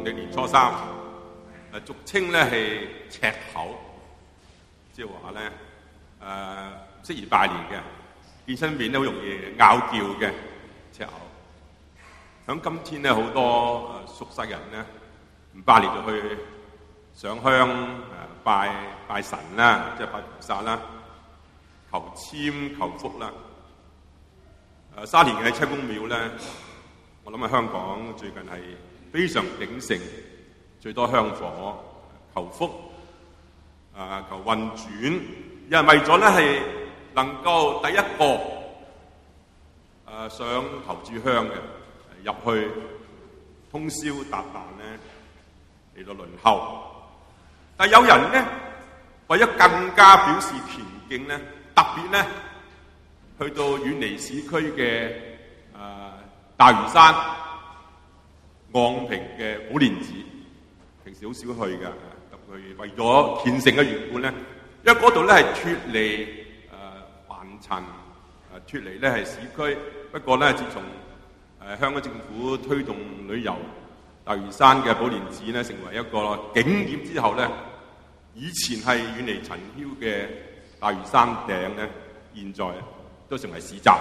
農曆年初三，俗稱咧係赤口，即係話咧適宜拜年嘅，見親面咧好容易拗撬嘅赤口。響今天咧，好多俗世人咧唔拜年就去上香拜神啦，即係拜菩薩啦，求籤求福啦。沙田嘅車公廟咧，我諗喺香港最近係非常鼎盛，最多香火求福求運轉，有人為咗咧係能夠第一個上頭炷香嘅入去通宵達旦咧嚟到輪候，但有人咧為咗更加表示虔敬咧，特別咧去到遠離市區嘅大嶼山、昂坪嘅寶蓮寺，平時好少去㗎，咁佢為咗虔誠嘅緣故咧，因為嗰度咧係脫離凡塵，脫離咧係市區。不過咧，自從香港政府推動旅遊大嶼山嘅寶蓮寺咧成為一個景點之後咧，以前係遠離塵囂嘅大嶼山頂咧，現在都成為市集。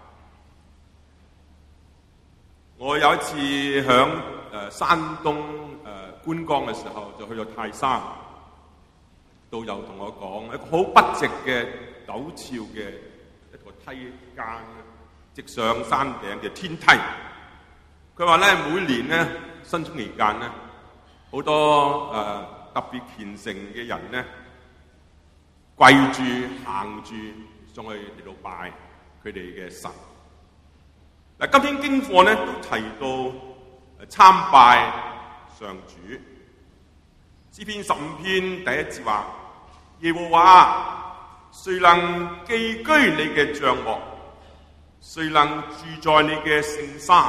我有一次響山東觀光嘅時候，就去到泰山，導遊同我講一個好筆直嘅陡峭嘅一個梯間，直上山頂嘅天梯。佢話咧，每年咧新春期間咧，好多特別虔誠嘅人咧，跪住行住上去嚟到拜佢哋嘅神。嗱，今天經課咧都提到參拜上主。詩篇15篇第一節話：耶和華，誰能寄居你嘅帳幕？誰能住在你嘅聖山？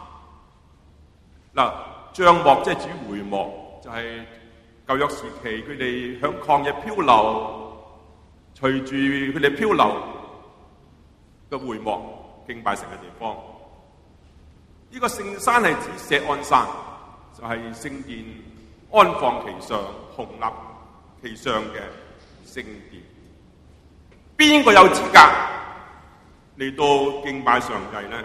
嗱，帳幕即係指會幕，就係舊約時期佢哋響曠野漂流，隨住佢哋漂流嘅會幕敬拜神嘅地方。呢個聖山係指錫安山，就係聖殿安放其上、雄立其上嘅聖殿。邊個有資格嚟到敬拜上帝呢？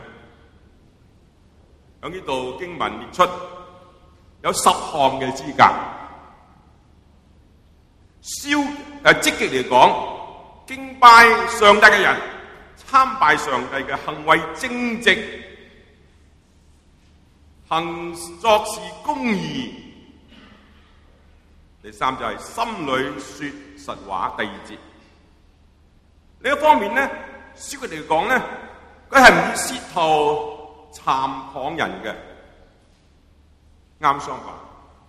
喺呢度經文列出有10項嘅資格。積極嚟講，敬拜上帝嘅人，參拜上帝嘅行為正直，行作事公義。第三就係心裏說實話。第二節，另一方面咧，消極嚟講咧，佢係唔會舌頭讒謗人嘅，啱相反。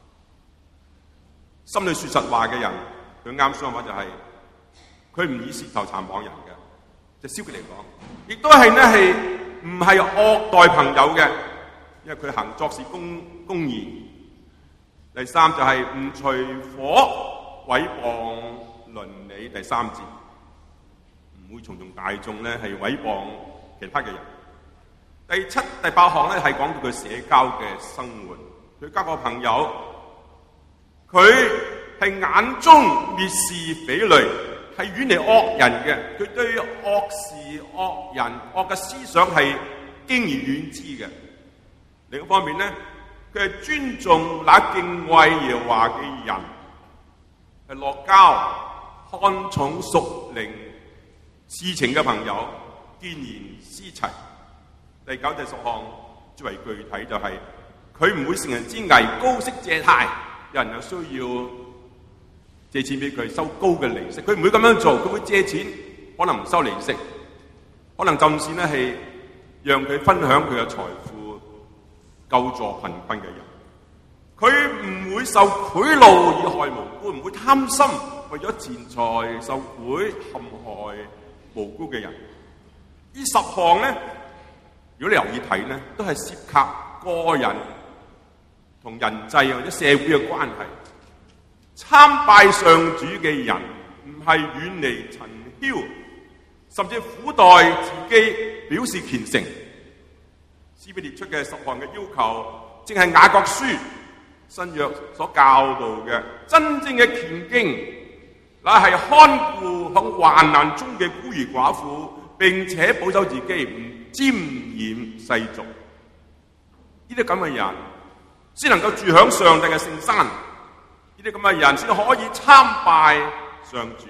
心裏說實話嘅人，佢啱相反就係佢唔以舌頭讒謗人嘅，就消極嚟講，亦都係咧係唔係惡待朋友嘅。因為佢行作事公義。第三就係唔隨夥毀謗鄰里。第三節，唔會從眾大眾咧係毀謗其他嘅人。第7、第8項咧係講到佢社交嘅生活，佢交個朋友，佢係眼中蔑視匪類，係遠離惡人嘅，佢對惡事、惡人、惡嘅思想係敬而遠之嘅。另一方面咧，佢係尊重那敬畏耶和華嘅人，係樂交看重屬靈事情嘅朋友，見賢思齊。第9、第10項最為具體就係佢唔會乘人之危，高息借貸，有人有需要借錢俾佢，收高嘅利息，佢唔會咁樣做。佢會借錢，可能唔收利息，可能甚至咧係讓佢分享佢嘅財富，救助貧困嘅人。佢唔會受賄賂以害無辜，唔會貪心為咗錢財受賄陷害無辜嘅人。呢10項咧，如果你留意睇咧，都係涉及個人同人際或者社會嘅關係。參拜上主嘅人唔係遠離塵囂，甚至苦待自己，表示虔誠。詩篇列出嘅10項嘅要求，正係雅各書新約所教導嘅真正嘅虔敬，乃係看顧喺患難中嘅孤兒寡婦，並且保守自己唔沾染世俗。呢啲咁嘅人先能夠住響上帝嘅聖山，呢啲咁嘅人先可以參拜上主。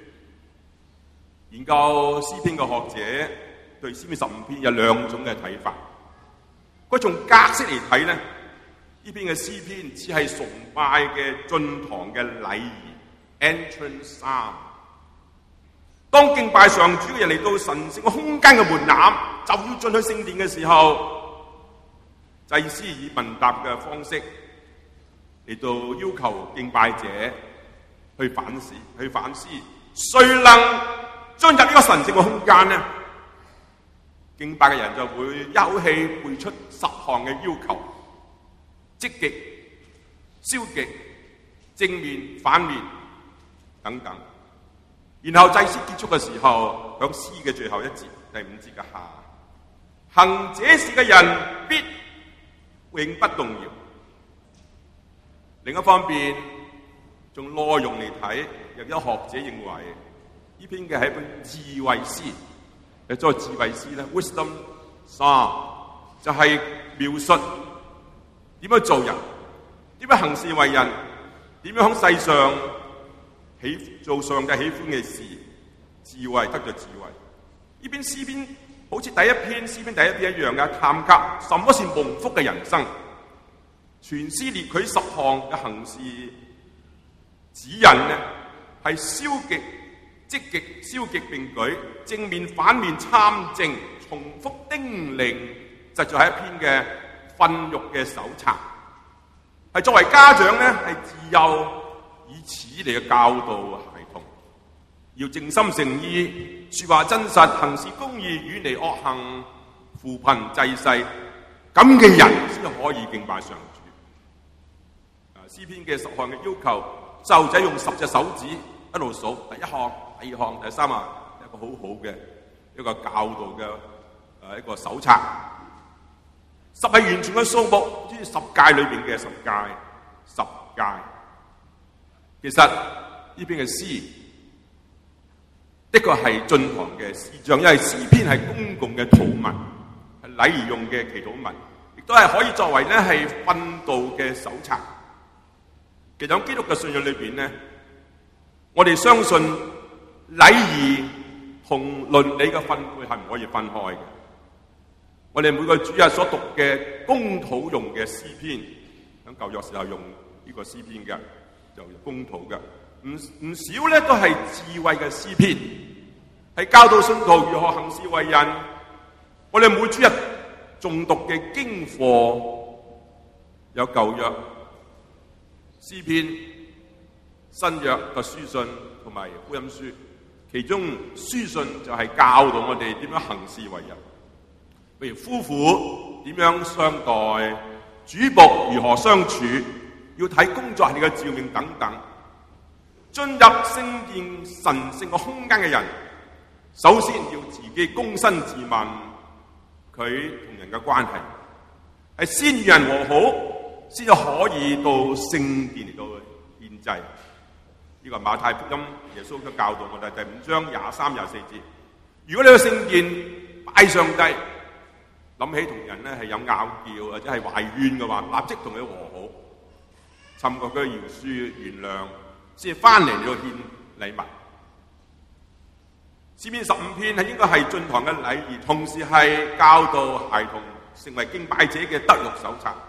研究詩篇嘅學者對詩篇15篇有兩種嘅睇法。佢從格式嚟睇咧，呢篇嘅詩篇只係崇拜嘅進堂嘅禮儀 entrance psalm。當敬拜上主嘅人嚟到神聖嘅空間嘅門檻，就要進去聖殿嘅時候，祭司以問答嘅方式嚟到要求敬拜者去反思，誰能進入呢個神聖嘅空間呢？敬拜嘅人就會一口氣背出10項嘅要求：積極、消極、正面、反面等等。然後祭司結束嘅時候，響詩嘅最後一節第5節嘅下，行這事嘅人必永不動搖。另一方面，從內容嚟睇，有啲學者認為呢篇嘅係一本智慧詩。作為智慧詩咧 ，Wisdom Song 就係描述點樣做人，點樣行事為人，點樣喺世上做上帝喜歡嘅事，智慧得着智慧。呢篇詩篇好似第一篇詩篇第一篇一樣嘅，探究什麼是蒙福嘅人生。全詩列舉10項嘅行事指引呢，係消極、積極、消極並舉，正面、反面參正，重複叮嚀，實在係一篇嘅訓育嘅手冊。係作為家長咧，係自幼以此嚟嘅教導孩童，要正心誠意，說話真實，行事公義，遠離惡行，扶貧濟世，咁嘅人先可以敬拜上主。詩篇嘅10項嘅要求，細路仔用10隻手指一路數，第一項、第二項、第三項，一個好好嘅一個教導嘅一個手冊。10係完全嘅數目，好似10誡裏邊嘅10誡。其實呢篇嘅詩的確係進堂嘅詩章，因為詩篇係公共嘅禱文，係禮儀用嘅祈禱文，亦都係可以作為咧係訓導嘅手冊。其實喺基督嘅信仰裏邊咧，我哋相信禮儀同倫理嘅分配係唔可以分開嘅。我哋每個主日所讀嘅公禱用嘅詩篇，喺舊約時候用呢個詩篇嘅，就公禱嘅，唔少咧都係智慧嘅詩篇，係教導信徒如何行事為人。我哋每主日誦讀嘅經課有舊約詩篇、新約嘅書信同埋福音書，其中書信就係教導我哋點樣行事為人，譬如夫婦點樣相待，主僕如何相處，要睇工作係你嘅召命等等。進入聖殿神聖嘅空間嘅人，首先要自己躬身自問，佢同人嘅關係係先與人和好，先至可以到聖殿嚟到獻祭。呢個馬太福音耶穌嘅教導我哋第5章23、24節。如果你去聖殿拜上帝，諗起同人咧係有拗撬或者係懷怨嘅話，立即同佢和好，尋求佢饒恕原諒，先翻嚟到獻禮物。詩篇15篇係應該係進堂嘅禮儀，同時係教導孩童成為敬拜者嘅德育手冊，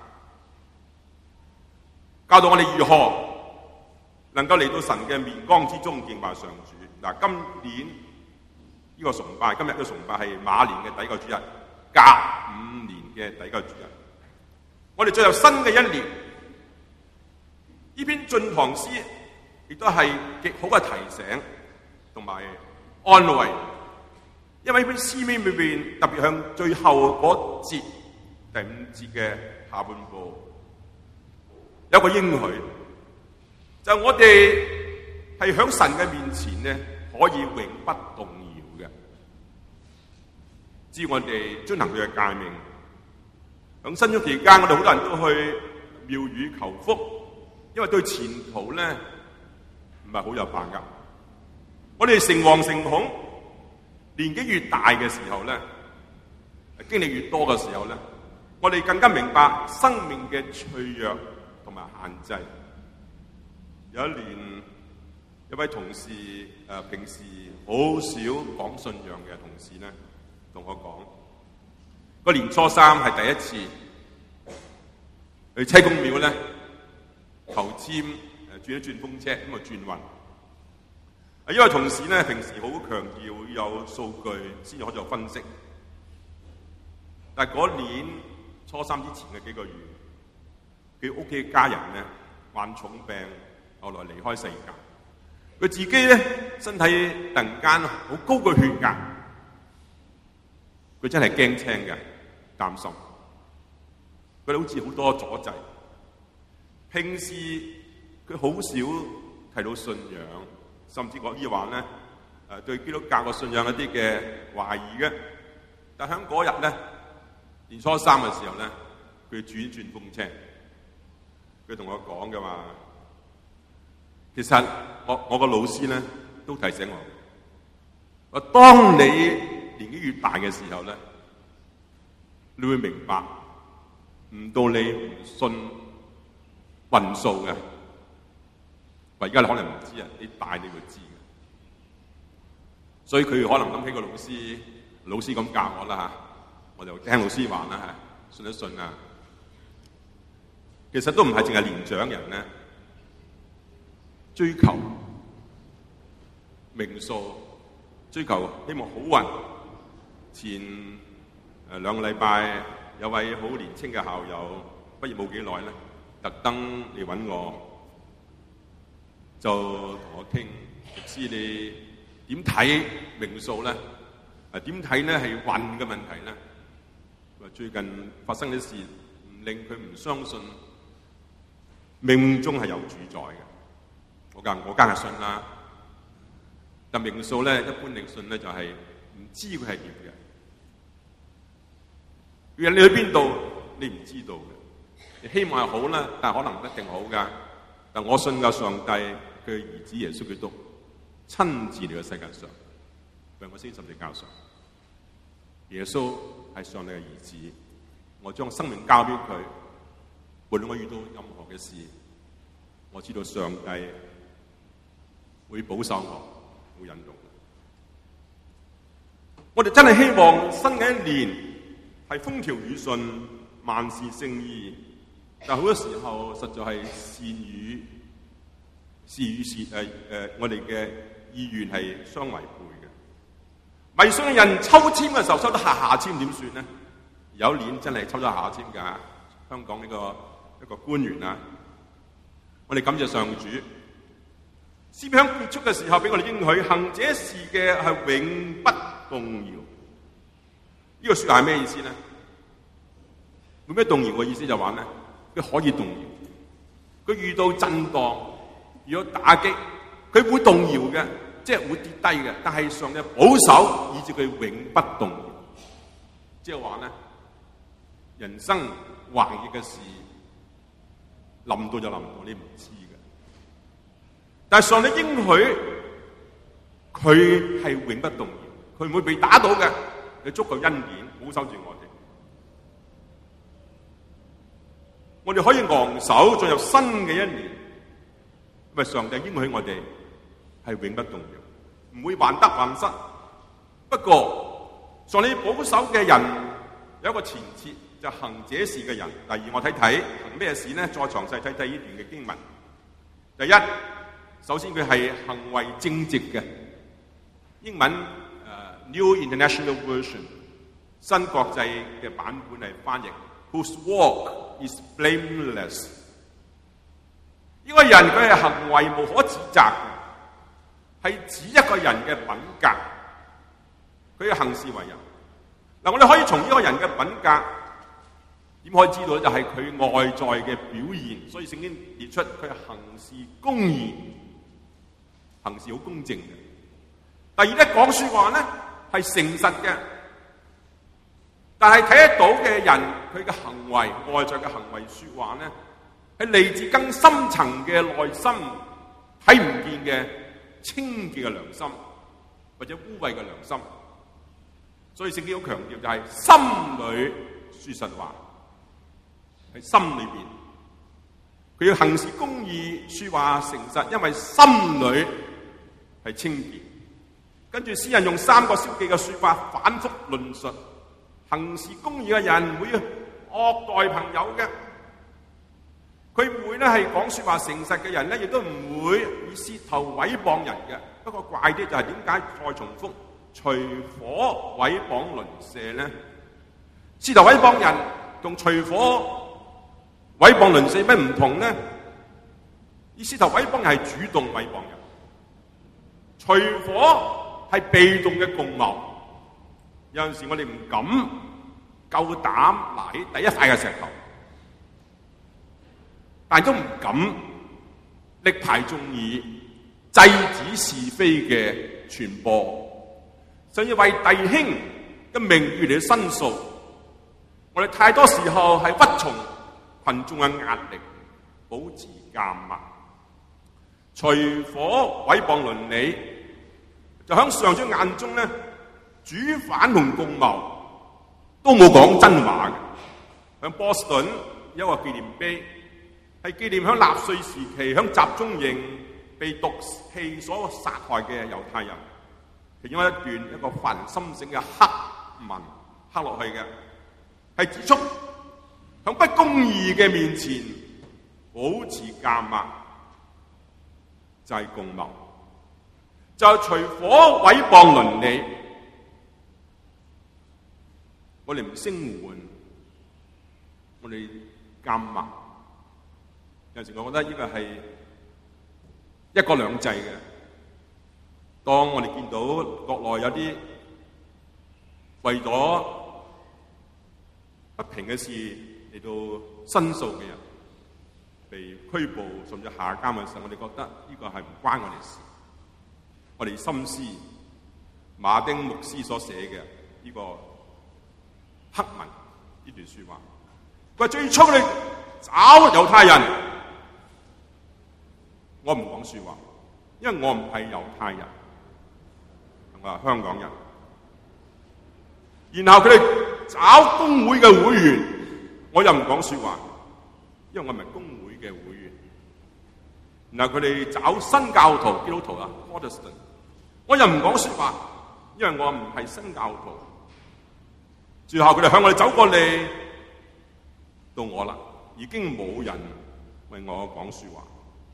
教導我哋如何能夠嚟到神嘅面光之中敬拜上主。嗱，今年呢個崇拜，今日嘅崇拜係馬年嘅第一個主日，隔5年嘅第一個主日。我哋進入新嘅一年，呢篇進堂詩亦都係極好嘅提醒同埋安慰，因為呢篇詩篇裏邊特別向最後嗰節第5節嘅下半部有個應許，就我哋係響神嘅面前咧，可以永不動搖嘅。只要我哋遵行佢嘅誡命。響新約期間，我哋好多人都去廟宇求福，因為對前途咧唔係好有把握。我哋誠惶誠恐，年紀越大嘅時候咧，經歷越多嘅時候咧，我哋更加明白生命嘅脆弱同埋限制。有一年，一位同事平時好少講信仰嘅同事咧，同我講，個年初三係第一次去車公廟咧求籤，轉一轉風車，咁啊轉運。因為同事咧平時好強調要有數據先至可以做分析，但係嗰年初三之前嘅幾個月，佢屋企嘅家人咧患重病，後來離開世界。佢自己咧身體突然間好高嘅血壓，佢真係驚青嘅，擔心。佢哋好似好多阻滯。平時佢好少提到信仰，甚至可以話咧對基督教嘅信仰一啲嘅懷疑嘅。但喺嗰日咧年初三嘅時候咧，佢轉風車，佢同我講嘅話。其實我個老師咧都提醒我，當你年紀越大嘅時候咧，你會明白唔到你唔信運數嘅。而家你可能唔知啊，你大你會知嘅。所以佢可能諗起個老師咁教我啦嚇，我就聽老師話啦嚇，信一信啊。其實都唔係淨係年長人咧。追求名數，追求希望好運。前2個禮拜有位好年輕嘅校友畢業冇幾耐咧，特登嚟揾我，就同我傾，牧師你點睇名數咧？點睇咧係運嘅問題咧？話最近發生啲事，唔令佢唔相信命中係有主宰嘅。我梗係信啦，但命數咧，一般嚟信咧就係唔知佢係點嘅。你去邊度，你唔知道嘅。你希望係好啦，但係可能唔一定好噶。但我信嘅上帝，佢嘅兒子耶穌基督親自嚟到世界上，為我先十字架上。耶穌係上帝嘅兒子，我將生命交俾佢。無論我遇到任何嘅事，我知道上帝會保守我，會引導我。我哋真係希望新嘅一年係風調雨順、萬事勝意，但好多時候實在係事與我哋嘅意願係相違背嘅。迷信嘅人抽籤嘅時候抽得下籤點算呢？有一年真係抽咗下籤㗎，香港呢一個官員啊，我哋感謝上主。詩篇結束嘅時候俾我哋應許，行這事嘅係永不動搖。呢個說話係咩意思咧？有咩動搖嘅意思就話咧，佢可以動搖，佢遇到震盪，遇到打擊，佢會動搖嘅，即係會跌低嘅。但係上帝保守，以致佢永不動搖。即係話咧，人生橫逆嘅事臨到就臨到，你唔知。但係上帝應許佢係永不動搖，佢唔會被打倒嘅，佢足夠恩典保守住我哋。我哋可以昂首進入新嘅一年，因為上帝應許我哋係永不動搖，唔會患得患失。不過上帝保守嘅人有一個前設，就行這事嘅人。第二，我睇行咩事呢？再詳細睇呢段嘅經文。第一，首先佢係行為正直嘅，英文New International Version 新國際嘅版本係翻譯 Whose walk is blameless。呢個人佢係行為無可指責，係指一個人嘅品格，佢嘅行事為人。嗱，我哋可以從呢個人嘅品格點可以知道咧？就係佢外在嘅表現。所以聖經列出佢係行事公義。行事好公正嘅。第二咧，講說話咧係誠實嘅，但係睇得到嘅人佢嘅行為，外在嘅行為說話咧係嚟自更深層嘅內心睇唔見嘅清潔嘅良心，或者污穢嘅良心。所以聖經好強調就係心裏說實話，喺心裏邊佢要行事公義，說話誠實，因為心裏係清潔。跟住詩人用三個標記嘅說法反覆論述，行事公義嘅人唔會惡待朋友嘅，佢唔會咧係講說話誠實嘅人咧，亦都唔會以舌頭毀謗人嘅。不過怪啲就係點解再重複隨火毀謗鄰舍咧？舌頭毀謗人同隨火毀謗鄰舍咩唔同咧？以舌頭毀謗人係主動毀謗人，隨火係被動嘅共謀。有陣時我哋唔敢夠膽拿起第一塊嘅石頭，但都唔敢力排眾議，制止是非嘅傳播，甚至為弟兄嘅名譽嚟申訴。我哋太多時候係屈從群眾嘅壓力，保持緘默，隨火毀謗鄰里，就喺上主眼中咧，主反同共謀都冇講真話嘅。喺波士頓有一個紀念碑，係紀念喺納粹時期喺集中營被毒氣所殺害嘅猶太人。其中一段一個發人心醒嘅黑文刻落去嘅，係指出喺不公義嘅面前保持緘默，就係共謀，就係隨火毀謗鄰里。我哋唔聲援，我哋緘默。有時我覺得呢個係一國兩制嘅。當我哋見到國內有啲為咗不平嘅事嚟到申訴嘅人被拘捕甚至下監嘅時候，我哋覺得呢個係唔關我哋事。我哋深思馬丁牧師所寫嘅呢個黑文呢段說話，佢話最初你找猶太人，我唔講說話，因為我唔係猶太人，我係香港人。然後佢哋找工會嘅會員，我又唔講說話，因為我唔係工會嘅會員。然後佢哋找新教徒基督徒啊 Protestant， 我又唔講說話，因為我唔係新教徒。最後佢哋向我哋走過嚟，到我啦，已經冇人為我講說話。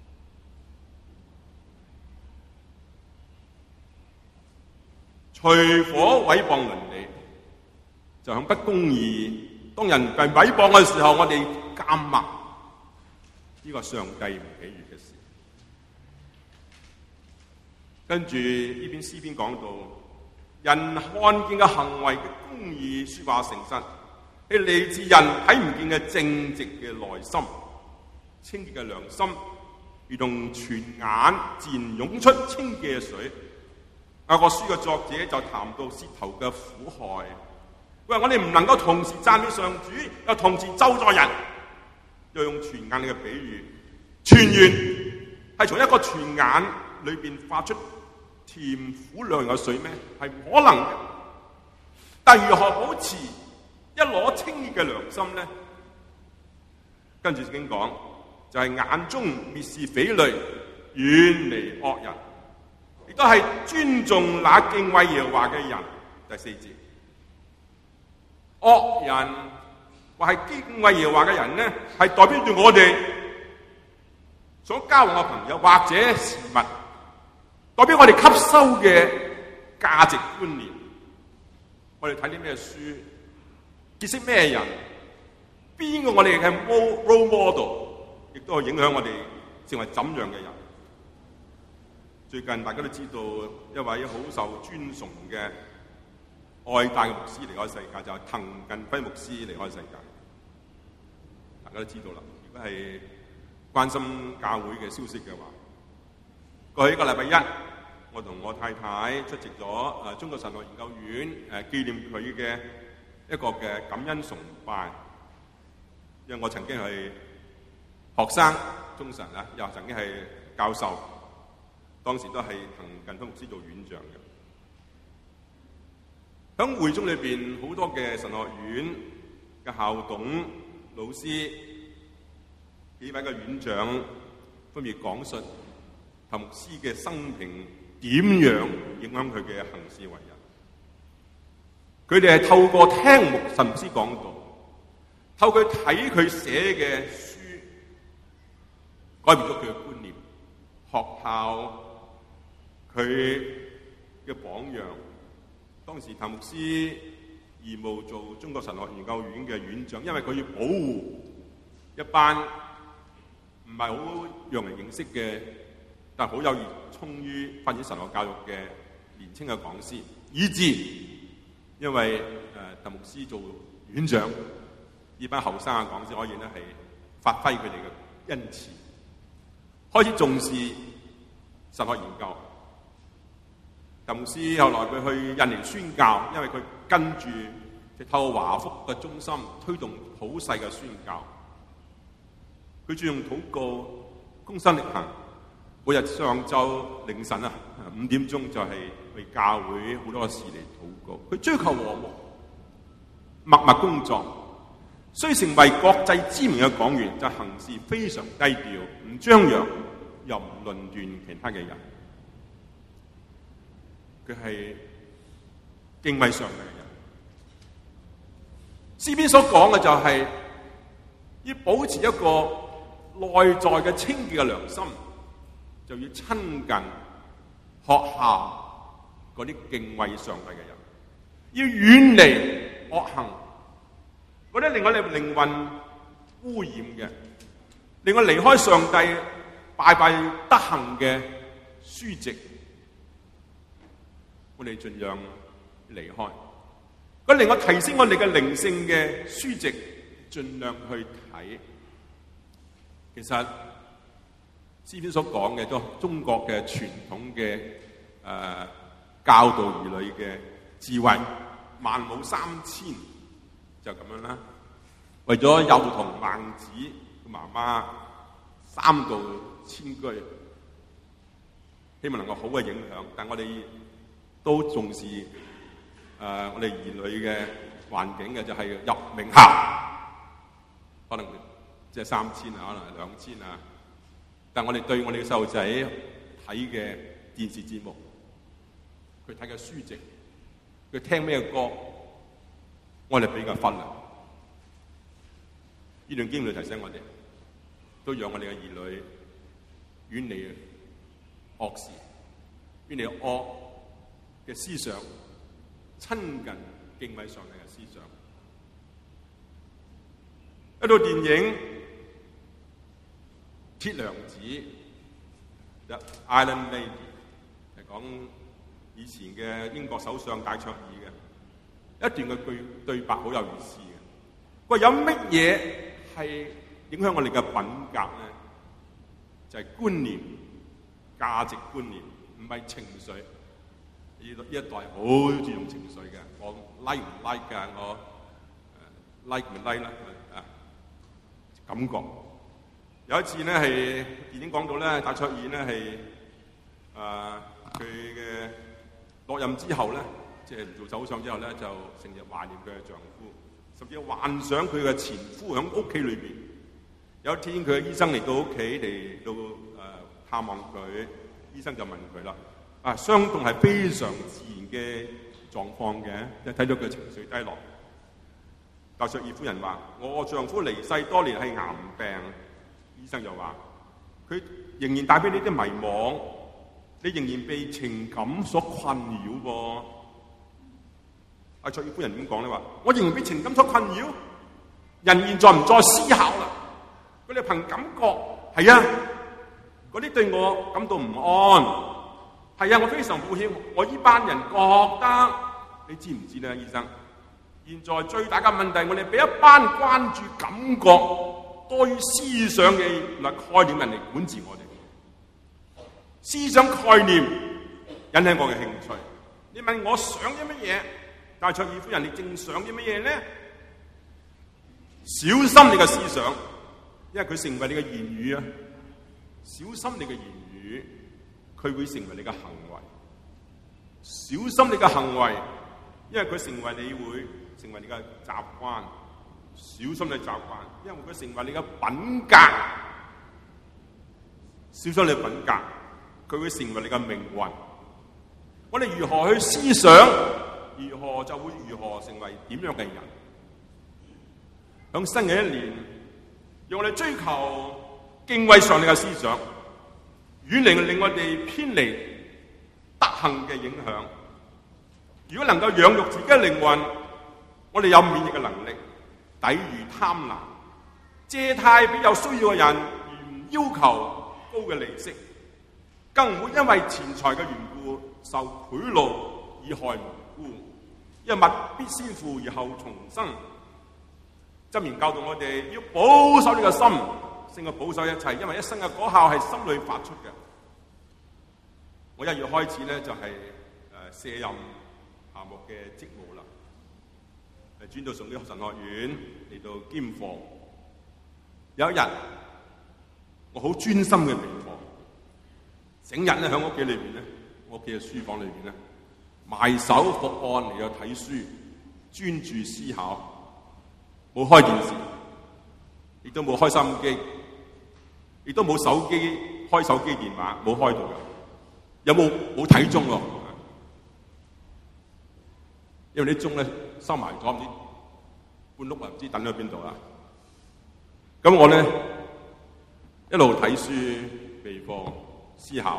隨火毀謗鄰里，就響不公義。當人被毀謗嘅時候，我哋緘默，呢個上帝唔喜悅嘅事。跟住呢篇詩篇講到，人看見嘅行為嘅公義、說話誠實，係嚟自人睇唔見嘅正直嘅內心、清潔嘅良心，如同泉眼自然湧出清潔嘅水。雅各書嘅作者就談到舌頭嘅苦害，佢話我哋唔能夠同時讚美上主，又同時咒詛人，又用泉眼嚟嘅比喻，泉源係從一個泉眼裏邊發出甜苦兩樣嘅水咩？係唔可能嘅。但如何保持一顆清潔嘅良心呢？跟住聖經講，就係眼中蔑視匪類，遠離惡人，亦都係尊重那敬畏耶和華嘅人。第4節，惡人或係敬畏耶和華嘅人呢，係代表住我哋所交往嘅朋友或者事物，代表我哋吸收嘅價值觀念。我哋睇啲咩書，結識咩人，邊個我哋係 role model， 亦都係影響我哋成為怎樣嘅人。最近大家都知道一位好受尊崇嘅愛戴嘅牧師離開世界，就係滕近輝牧師離開世界。大家都知道啦。如果係關心教會嘅消息嘅話，過去一個禮拜一，我同我太太出席咗中國神學研究院紀念佢嘅一個嘅感恩崇拜。因為我曾經係學生中神啦，又曾經係教授，當時都係同近東牧師做院長嘅。喺會中裏邊好多嘅神學院嘅校董、老師、幾位嘅院長分別講述譚牧師嘅生平點樣影響佢嘅行事為人。佢哋係透過聽神牧師講道，透過睇佢寫嘅書，改變咗佢嘅觀念。學校佢嘅榜樣，當時譚牧師義務做中國神學研究院嘅院長，因為佢要保護一班唔係好讓人認識嘅，但係好有熱衷於發展神學教育嘅年輕嘅講師，以致因為譚牧師做院長，呢班後生嘅講師可以咧係發揮佢哋嘅恩賜，開始重視神學研究。譚牧師後來佢去印尼宣教，因為佢跟住透過華福嘅中心推動普世嘅宣教。佢注重禱告，躬身力行，每日上晝凌晨5點鐘就係為教會好多事嚟禱告。佢追求和睦，默默工作。雖成為國際知名嘅講員，就行事非常低調，唔張揚，又唔論斷其他嘅人。佢係敬畏上帝嘅人。詩篇所講嘅就係要保持一個內在嘅清潔嘅良心，就要親近學校嗰啲敬畏上帝嘅人，要遠離惡行，嗰啲令我哋靈魂污染嘅，令我離開上帝敗壞德行嘅書籍，我哋盡量離開。嗰令我提升我哋嘅靈性嘅書籍，盡量去睇。其實詩篇所講嘅都中國嘅傳統嘅教導兒女嘅智慧，萬母3000就咁樣啦。為咗幼童孟子媽媽3度遷居，希望能夠好嘅影響。但我哋都重視我哋兒女嘅環境嘅，就係入名校，可能即係3000啊，可能係2000啊。但我哋對我哋嘅細路仔睇嘅電視節目，佢睇嘅書籍，佢聽咩歌，我哋比較忽略。呢段經歷提醒我哋，都讓我哋嘅兒女遠離惡事，遠離惡嘅思想，親近敬畏上帝嘅思想。一套電影《鐵娘子》The Iron Lady 係講以前嘅英國首相戴卓爾嘅一段嘅對白，好有意思嘅。佢話有乜嘢係影響我哋嘅品格咧？就係觀念、價值觀念，唔係情緒。呢一代好注重情緒嘅，我 like 唔 like 㗎，我like 唔 like 啦感覺。有一次咧係電影講到咧，戴卓爾咧係佢嘅落任之後咧，即係唔做首相之後咧，就成日懷念佢嘅丈夫，甚至幻想佢嘅前夫喺屋企裏邊。有一天佢嘅醫生嚟到屋企嚟到探望佢，醫生就問佢啦：傷痛係非常自然嘅狀況嘅，即係睇到佢情緒低落。戴卓爾夫人話：我丈夫離世多年係癌病。醫生又話：佢仍然帶俾你啲迷惘，你仍然被情感所困擾噃。戴卓爾夫人點講咧？話我仍然被情感所困擾，人現在唔再思考啦，佢哋憑感覺。係啊，嗰啲對我感到唔安。係啊，我非常抱歉，我呢班人覺得，你知唔知咧，醫生？現在最大嘅問題，我哋俾一班關注感覺多於思想嘅概念人嚟管治我哋。思想概念引起我嘅興趣。你問我想啲乜嘢？戴卓爾夫人，你正想啲乜嘢咧？小心你嘅思想， 因為佢成為你嘅言語啊，小心你嘅言語，佢會成為你嘅行為。小心你嘅行為，因為佢成為你會成為你嘅習慣。小心你習慣，因為佢成為你嘅品格。小心你嘅品格，佢會成為你嘅命運。我哋如何去思想，如何就會如何成為點樣嘅人。響新嘅一年，讓我哋追求敬畏上帝嘅思想，遠離令我哋偏離德行嘅影響。如果能夠養育自己嘅靈魂，我哋有免疫嘅能力，抵禦貪婪，借貸俾有需要嘅人，而唔要求高嘅利息，更唔會因為錢財嘅緣故受賄賂而害無辜。因為物必先腐而後重生。箴言教導我哋要保守你嘅心，勝過保守一切，因為一生嘅果效係心裏發出嘅。我1月開始咧就係卸任夏牧嘅職務啦，轉到崇基神學院嚟到兼課。有一日，我好專心嘅備課，整日咧喺屋企裏邊咧，我屋企嘅書房裏邊咧，埋首伏案嚟到睇書，專注思考。冇開電視，亦都冇開收音機，亦都冇手機開手機電話，冇開到嘅。有冇睇鐘喎？因為啲鐘咧收埋咗，唔知半碌啊，唔知等咗邊度啦。咁我咧一路睇書、備課、思考，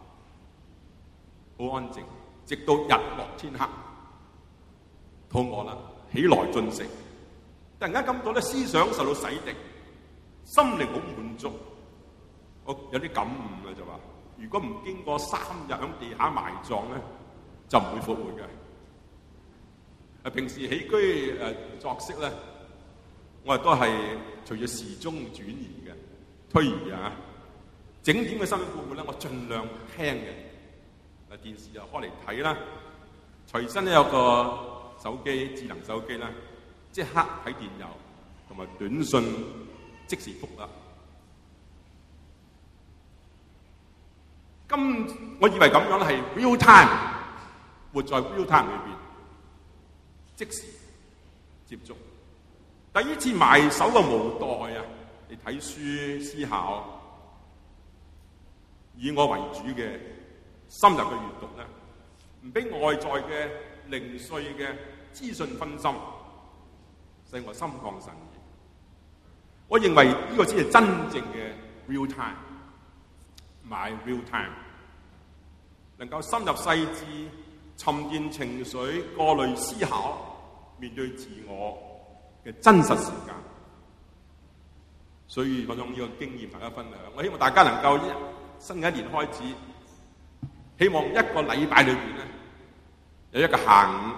好安靜，直到日落天黑，肚餓啦，起來進食。突然間感到咧思想受到洗滌，心靈好滿足。我有啲感悟啦，就話如果唔經過3日喺地下埋葬咧，就唔會復活嘅。平時起居作息咧，我哋都係隨住時鐘轉移嘅推移啊。整點嘅新聞報告咧，我盡量聽嘅。電視就開嚟睇啦，隨身咧有個手機，智能手機啦。即刻睇電郵同埋短信即時覆啦。我以為咁樣係 real time， 活在 real time 裏邊，即時接觸。但呢次埋手嘅無奈啊，你睇書思考，以我為主嘅深入嘅閱讀咧，唔俾外在嘅零碎嘅資訊分心。使我心曠神怡。我認為呢個先係真正嘅 real time，my real time， 能夠深入細緻、沉澱情緒、過濾思考、面對自我嘅真實時間。所以我用呢個經驗大家分享。我希望大家能夠新嘅一年開始，希望一個禮拜裏邊咧有一個下午。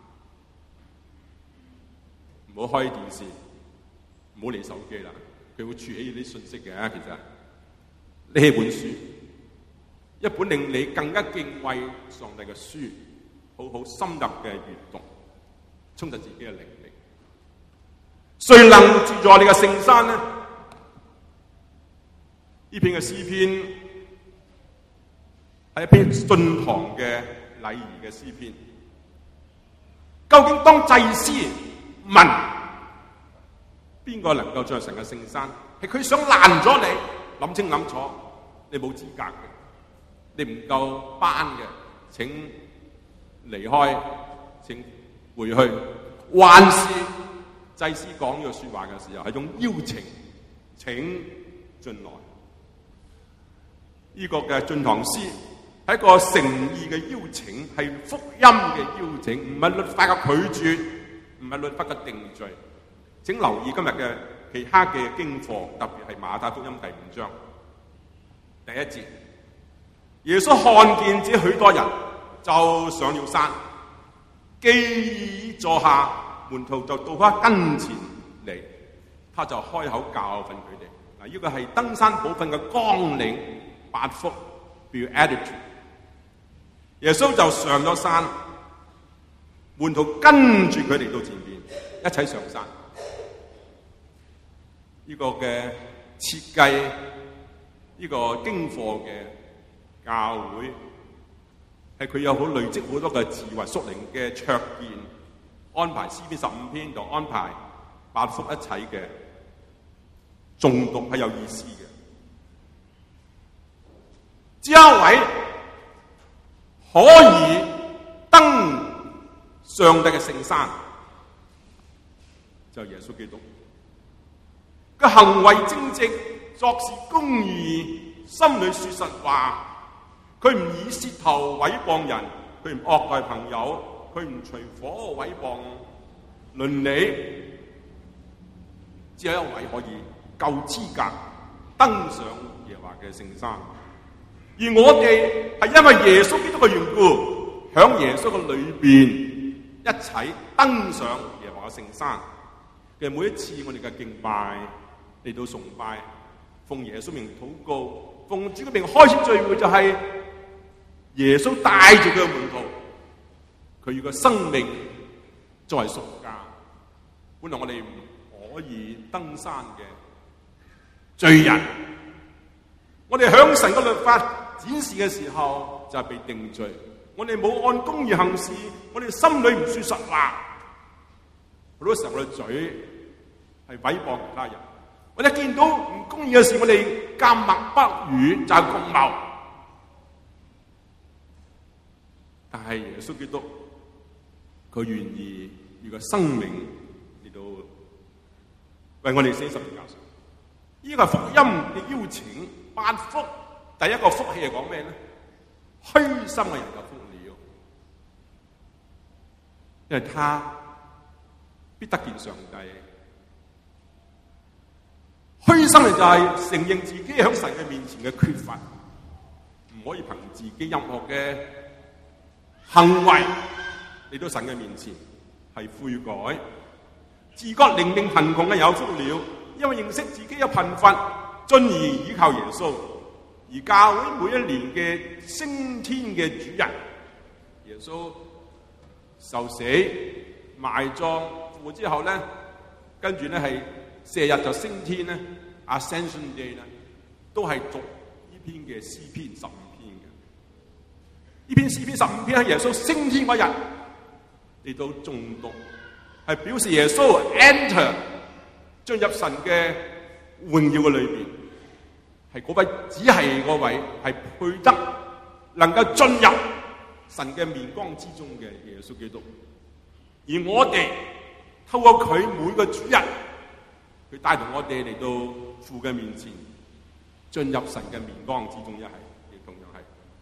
唔好開電視，唔好理手機啦，佢會儲起啲信息嘅。其實呢本書，一本令你更加敬畏上帝嘅書，好好深入嘅閱讀，充實自己嘅靈力。誰能住在你嘅聖山呢？呢篇嘅詩篇係一篇信堂嘅禮儀嘅詩篇。究竟當祭司問邊個能夠進入神嘅聖山？係佢想攔咗你，諗清諗楚，你冇資格嘅，你唔夠班嘅，請離開，請回去。還是祭司講呢個說話嘅時候係一種邀請，請進來。呢個嘅進堂詩係一個誠意嘅邀請，係福音嘅邀請，唔係律法嘅拒絕，唔係律法嘅定罪。請留意今日嘅其他嘅經課，特別係馬太福音第5章第1節。耶穌看見這許多人，就上了山，既坐下，門徒就到他跟前嚟，他就開口教訓佢哋。嗱，呢個係登山寶訓嘅綱領8福 Beatitude。耶穌就上咗山，門徒跟住佢嚟到前邊，一齊上山。 呢個嘅設計呢個經課嘅教會，係佢有好累積好多嘅智慧屬靈嘅卓見，安排詩篇15篇同安排8福一齊嘅誦讀係有意思嘅。只有一位可以登上帝嘅聖山，就係耶穌基督。佢行為正直，作事公義，心裏說實話。佢唔以舌頭毀謗人，佢唔惡待朋友，佢唔隨夥毀謗鄰里。只有一位可以夠資格登上耶和華嘅聖山，而我哋係因為耶穌基督嘅緣故，響耶穌嘅裏邊一齊登上耶和華嘅聖山嘅每一次，我哋嘅敬拜嚟到崇拜，奉耶穌名禱告，奉主嘅名開始聚會，就係耶穌帶住佢嘅門徒，佢要個生命作為贖價。本來我哋唔可以登山嘅罪人，我哋向神嘅律法展示嘅時候就係被定罪。我哋冇按公義行事，我哋心裏唔說實話，好多時候我哋嘴係毀謗其他人。我哋見到唔公義嘅事，我哋緘默不語，就係共謀。但係耶穌基督，佢願意以個生命嚟到為我哋寫十字架上。呢個係福音嘅邀請。8福第一個福氣係講咩咧？虛心嘅人有福了，因為他必得見上帝。虛心嘅就係承認自己喺神嘅面前嘅缺乏，唔可以憑自己任何嘅行為嚟到神嘅面前係悔改。自覺靈命貧窮嘅有福了，因為認識自己嘅貧乏，進而依靠耶穌。而教會每一年嘅升天嘅主日，耶穌受死埋葬復活之後咧，跟住咧係4日就升天咧 ，Ascension Day 咧，都係讀呢篇嘅詩篇15篇嘅。呢篇詩篇15篇喺耶穌升天嗰日嚟到誦讀，係表示耶穌 enter 進入神嘅榮耀嘅裏邊。係嗰位，只係嗰位係配得能夠進入神嘅面光之中嘅耶穌基督。而我哋透過佢每個主日，佢帶同我哋嚟到父嘅面前，進入神嘅面光之中，亦同樣係。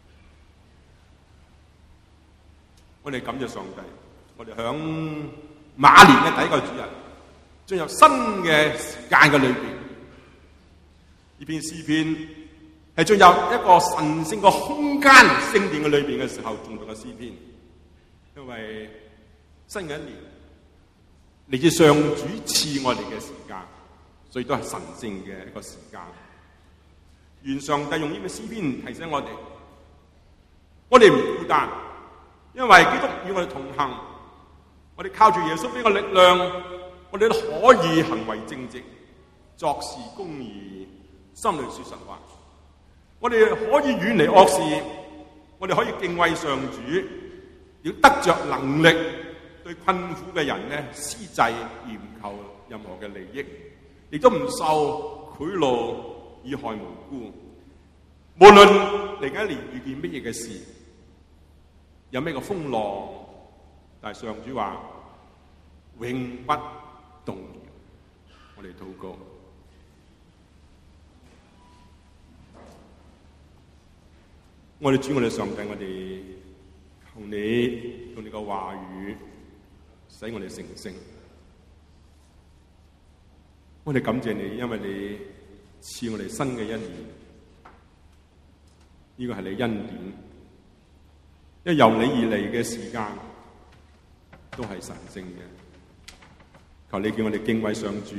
我哋感謝上帝，我哋響馬年嘅第一個主日，進入新嘅時間嘅裏邊。呢篇詩篇係進入一個神聖嘅空間聖殿嘅裏邊嘅時候誦讀嘅詩篇，因為新嘅一年嚟自上主賜我哋嘅時間，所以都係神聖嘅一個時間。願上帝用呢篇詩篇提醒我哋，我哋唔孤單，因為基督與我哋同行，我哋靠住耶穌俾嘅力量，我哋都可以行為正直，作事公義，心裏說實話。我哋可以遠離惡事，我哋可以敬畏上主，要得着能力對困苦嘅人咧施濟，而唔求任何嘅利益，亦都唔受賄賂以害無辜。無論嚟緊一年遇見乜嘢嘅事，有咩個風浪，但係上主話永不動搖。我哋禱告。我哋主，我哋上帝，我哋求你用你嘅話語使我哋成聖。我哋感謝你，因為你賜我哋新嘅一年，呢個係你恩典，因為由你而嚟嘅時間都係神聖嘅。求你叫我哋敬畏上主。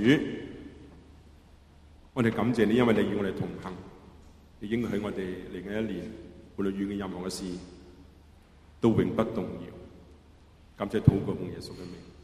我哋感謝你，因為你與我哋同行，你應許我哋嚟緊一年，無論遇見任何嘅事，都永不動搖。感謝禱告奉耶穌嘅名。